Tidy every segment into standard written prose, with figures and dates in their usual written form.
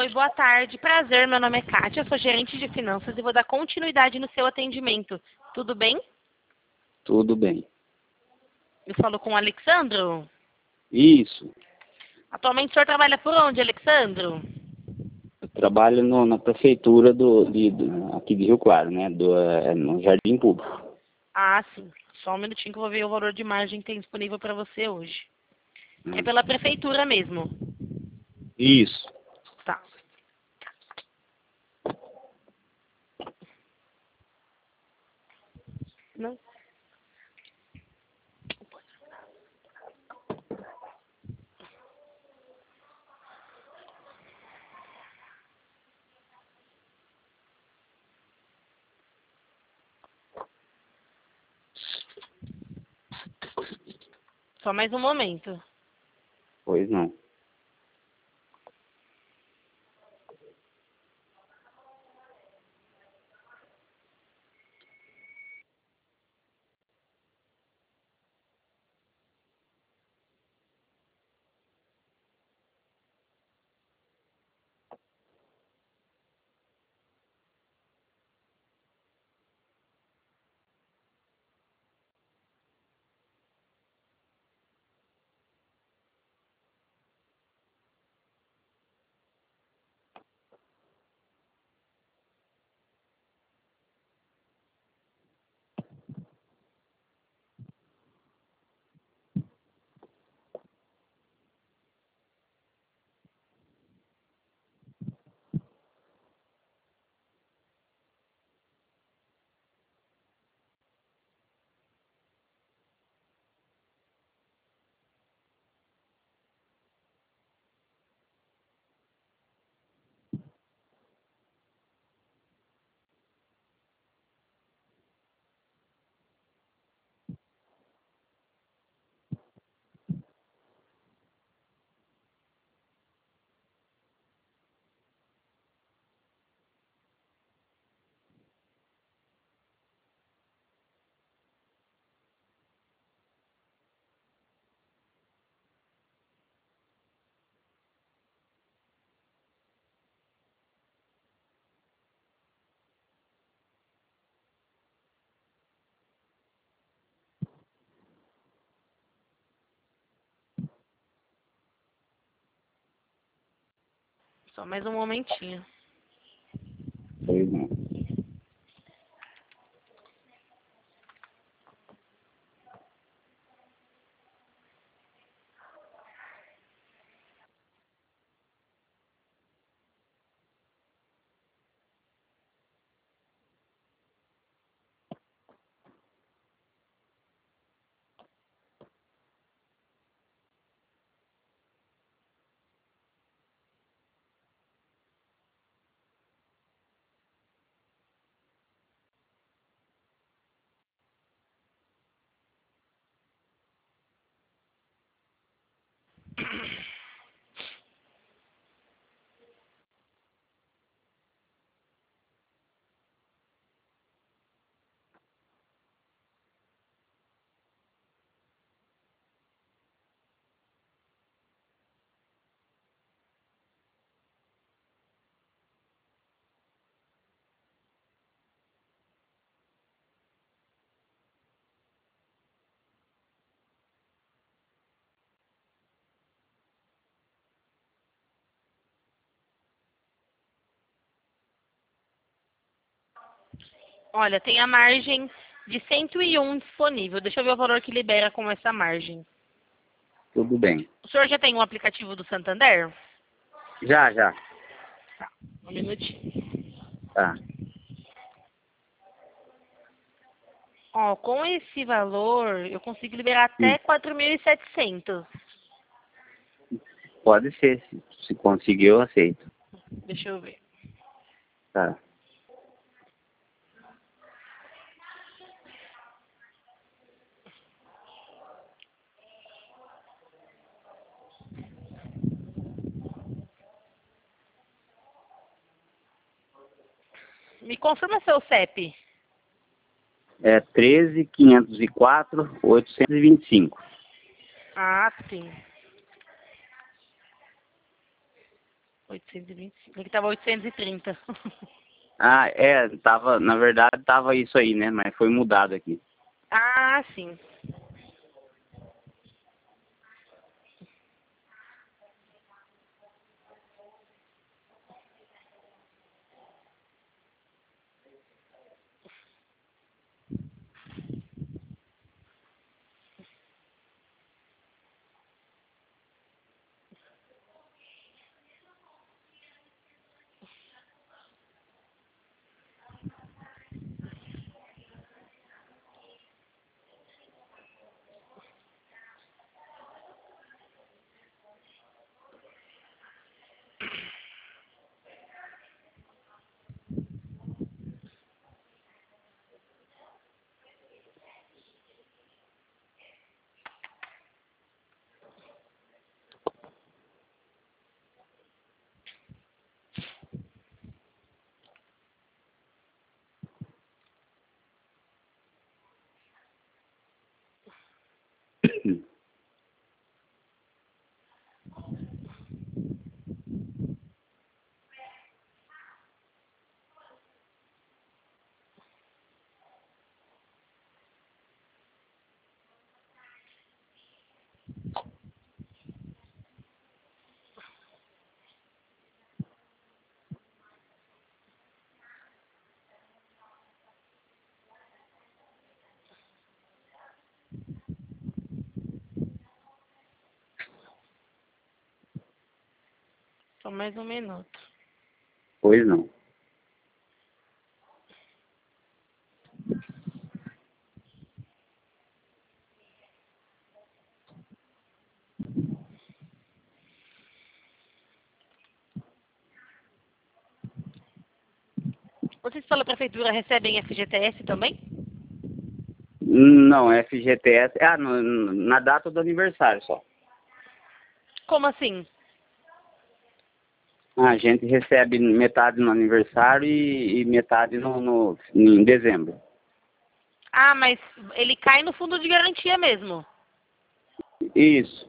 Oi, boa tarde. Prazer, meu nome é Kátia, sou gerente de finanças e vou dar continuidade no seu atendimento. Tudo bem? Tudo bem. Eu falo com o Alexandro. Isso. Atualmente o senhor trabalha por onde, Alexandro? Eu trabalho na prefeitura aqui de Rio Claro, né? No Jardim Público. Ah, sim. Só um minutinho que eu vou ver o valor de margem que tem disponível para você hoje. É pela prefeitura mesmo. Isso. Tá. Não. Só mais um momento. Pois não. Só mais um momentinho. Pois não. Olha, tem a margem de 101 disponível. Deixa eu ver o valor que libera com essa margem. Tudo bem. O senhor já tem um aplicativo do Santander? Já. Tá. Um minutinho. Tá. Ó, com esse valor, eu consigo liberar até 4.700. Pode ser. Se conseguir, eu aceito. Deixa eu ver. Tá. Me confirma seu CEP. É 13.504.825. Ah, sim. 825. Aqui tava 830. Ah, na verdade tava isso aí, né? Mas foi mudado aqui. Ah, sim. Só mais um minuto. Pois não. Vocês pela prefeitura recebem FGTS também? Não, FGTS. Ah, na data do aniversário só. Como assim? A gente recebe metade no aniversário e metade em dezembro. Ah, mas ele cai no fundo de garantia mesmo. Isso.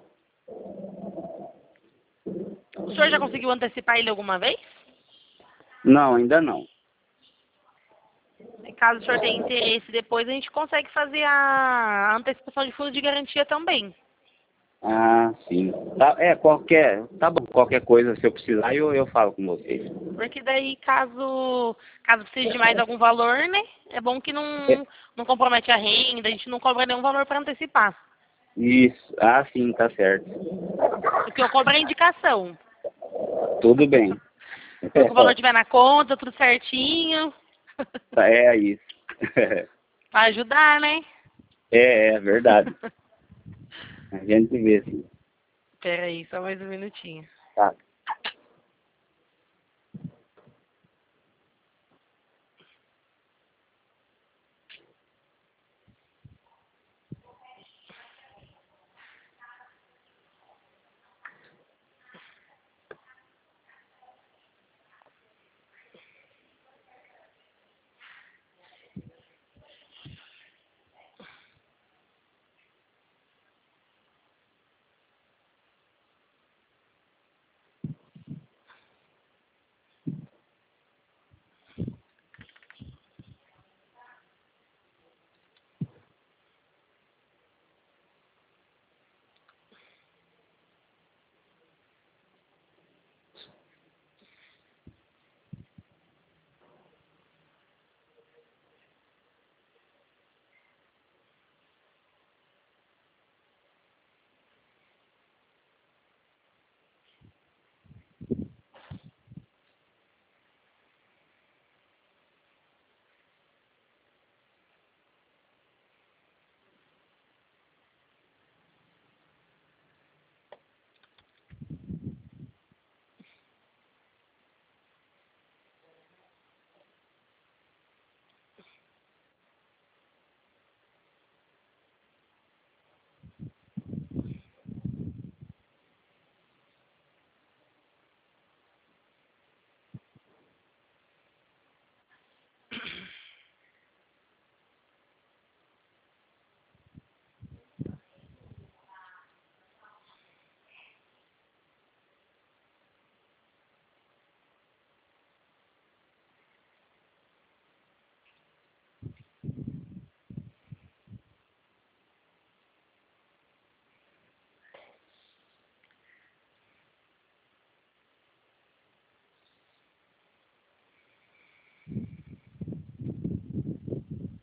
O senhor já conseguiu antecipar ele alguma vez? Não, ainda não. Caso o senhor tenha interesse, depois a gente consegue fazer a antecipação de fundo de garantia também. Ah, sim. Tá bom, qualquer coisa, se eu precisar, eu falo com vocês. Porque daí, caso precise de mais algum valor, né? É bom que não compromete a renda, a gente não cobra nenhum valor para antecipar. Isso. Ah, sim, tá certo. O que eu cobro é a indicação. Tudo bem. Se o valor estiver na conta, tudo certinho. É isso. Para ajudar, né? É verdade. A gente vê, sim. Pera aí, só mais um minutinho. Tá.